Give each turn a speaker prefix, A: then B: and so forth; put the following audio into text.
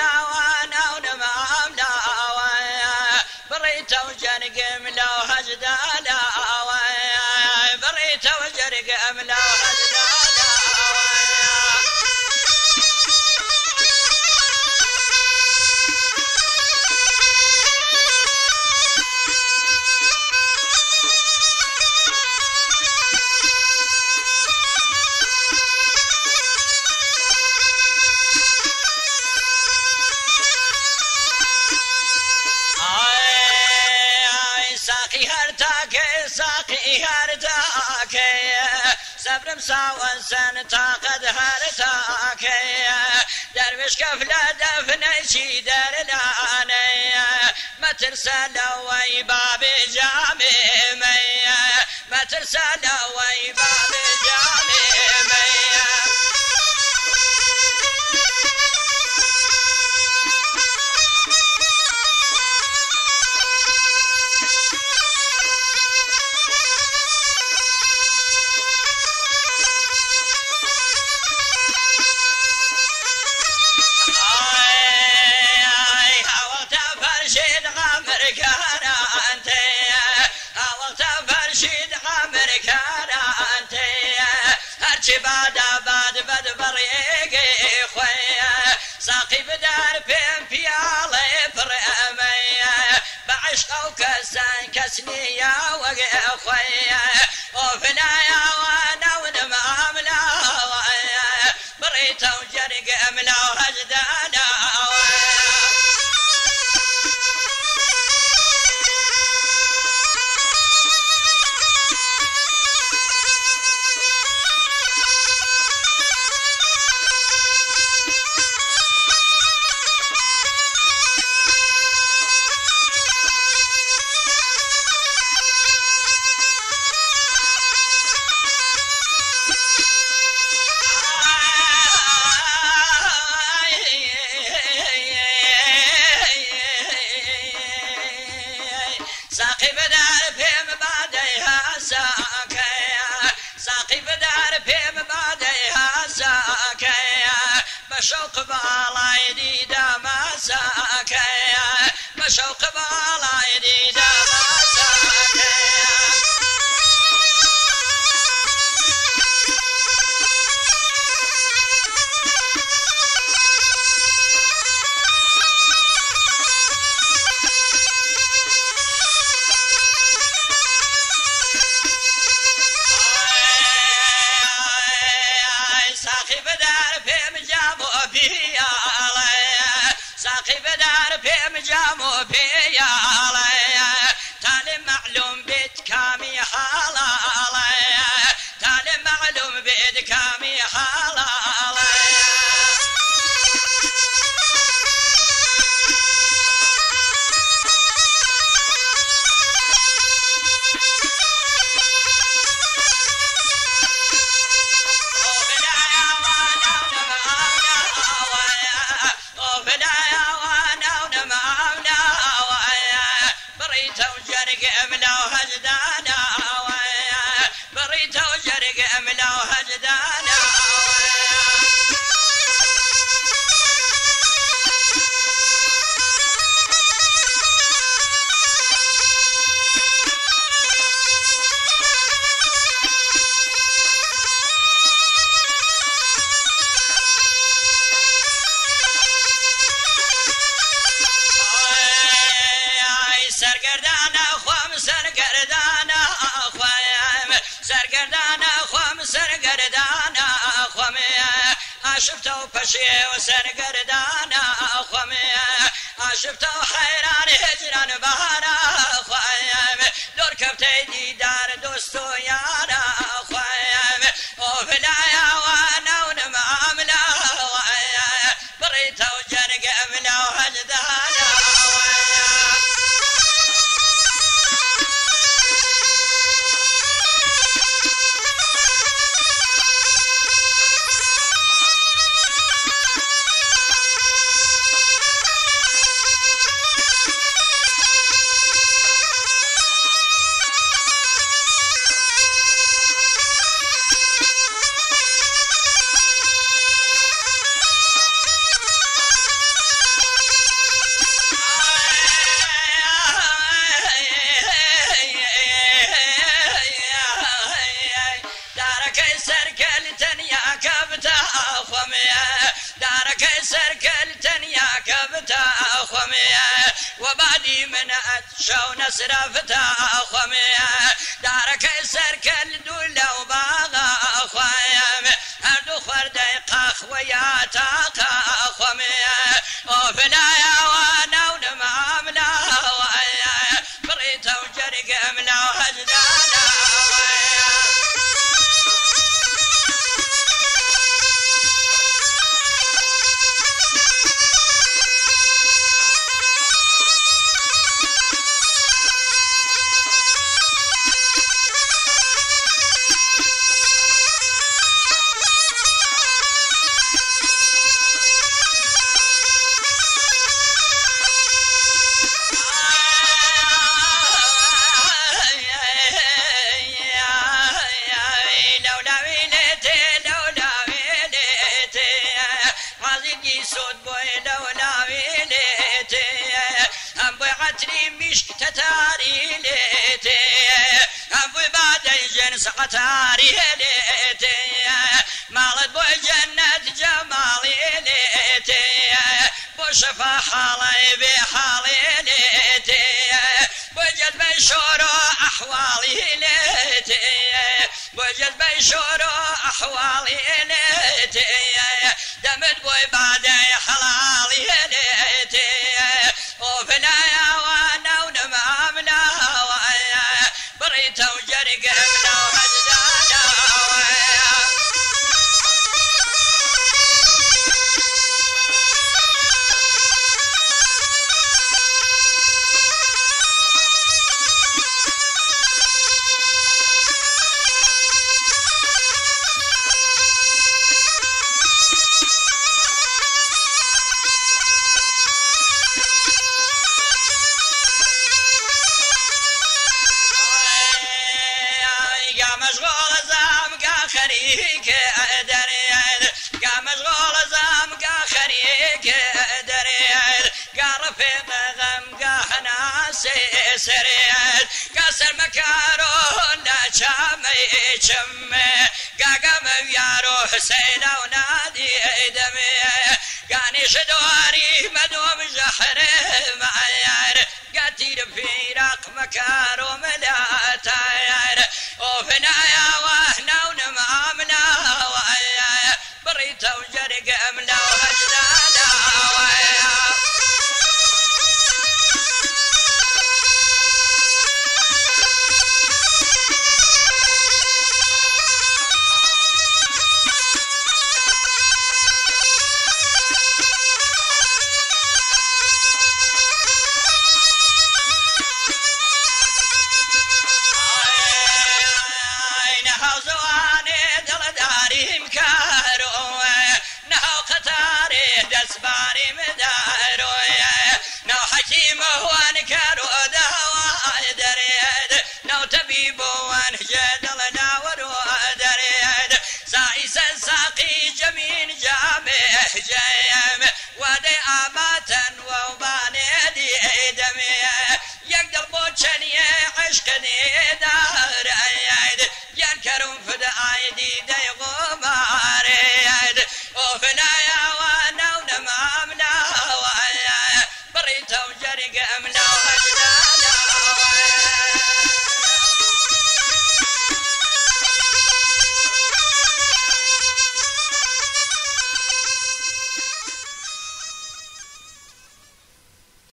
A: وانا ونمام لا بريت وجرق ملا وهجدالا بريت وجرق ملا وهجدالا ساقي هرتاك سبرم ساوان سنتا قد هرتاك درويش كفلة دفنشي درلاني ما ترسل ويباب جامي ما ترسل ويباب جامي بعد بريقي خويا ساقي بدار بين بيالي برمي بعشق وكسان كسني يا وقي خويا وفنايا وانا ونمام لا بريت وجرق ملا وهجدانا ساقي بدار بهم بعدها ساكيا ساقي بدار بهم بعدها ساكيا بشوق بالايدي دما ساكيا بشوق بالايدي دما ساكيا ساقي بدار بهم جامو بيالي ساقي بدار بهم جامو بيالي تالي معلوم بيت كامي حلالي تالي معلوم بيت كامي حلالي بريت وجرق ملا وهجدانا بريت وجرق ملا وهجدانا سرگردانا خوام سرگردانا خوام سرگردانا خوام سرگردانا خوام عاشقتو پشی و سرگردانا خوام عاشقتو حیران هجران بهارا خوام دور کبتی دیدار دوستو یارا خوام او بلایا وانا ونمام لا بريتو جرق ملا وهجدانا بنات شو نسرفتا خومي دارك سركل دولا وباغا خويم هردو خردي قاخ ويا تاقا خومي وبنايا وانا ونمامنا ويا بريتا وجرق منا وهجدانا تتاري ليتي أبو بعد الجنس قتاري ليتي مالد بو جنة جمالي ليتي بو شفا حالي بحالي ليتي بوجد بيشورو أحوالي ليتي بوجد بيشورو أحوالي ليتي دمت بو بعد حلالي ليتي وفنايا وانا ونمامنا ويا بريتا وجرق منا وهجدانا ويا خريك دريد قا مشغول زام قا خريك دريد قا رفيق غم قا حناسي سريد قا سر مكارون شامي شمي قا قام يارو حسين ونادي دمي قاني شدواري مدوم جحر معيار قاتير في راق مكارو ملا تاير وفنايا واهنا ونمامنا ويا بريتا وجرق امنا وهجدانا ويا دسباري مدارويا نو حكيم وان كارو دهوا دريد نو طبيب وان جدلنا ورو دريد سايس ساقي جميل جامع جيم ودي آماتا وباني دي دمي يقدر بوشني عشقني دار ايد ينكرون فد ايدي دي غماريد وفنايا وانا ونمامنا ويا بريتا وجرق امنا